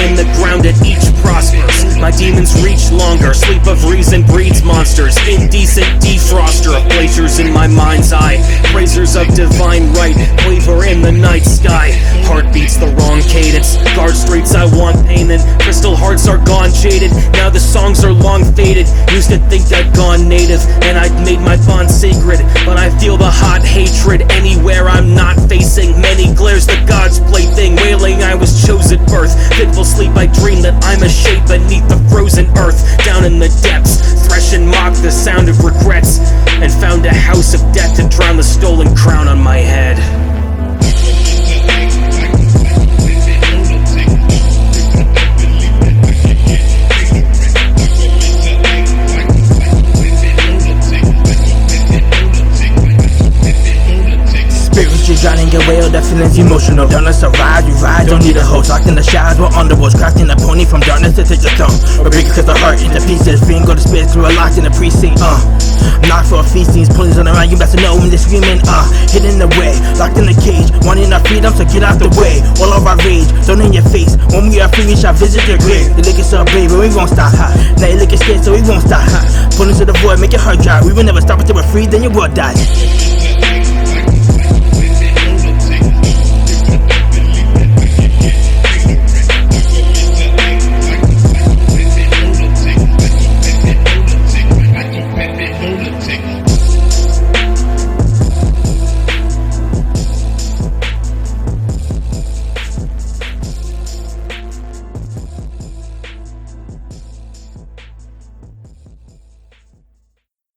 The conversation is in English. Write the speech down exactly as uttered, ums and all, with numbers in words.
in the ground at each prospers. My demons reach longer, sleep of reason breeds monsters. Indecent defroster of glaciers in my mind's eye. Praisers of divine right, waver in the night sky. Heart beats the wrong cadence, guard streets I want painted. Crystal hearts are gone jaded, now the songs are long faded. Used to think I'd gone native, and I'd made my bond sacred, but I feel the hot hatred anywhere I'm not facing. Many glares the God's plaything, wailing I was chosen birth. Fitful sleep I dream that I'm a shape beneath the frozen earth. Down in the depths, thresh and mock the sound of regrets, and found a house of death to drown the stolen crown on my head. Spirits, you drowning away, all the feelings emotional. Darkness arise, you rise, don't need a host. Locked in the shadows, we're underworlds, crafting a pony from darkness to take the throne. We're breaking cause the heart into pieces, freeing go to space, we're locked in the precinct, uh knock for a feasting, pulleys on around, you best to know when they're screaming, uh hidden away, locked in the cage, wanting our freedom, so get out the way. All of our rage, thrown in your face, when we are free, we shall visit your grave. The liquor so brave, but we won't stop, huh? Now you're looking scared, so we won't stop, huh? Pull into the void, make your heart dry, we will never stop until we're free, then your world dies.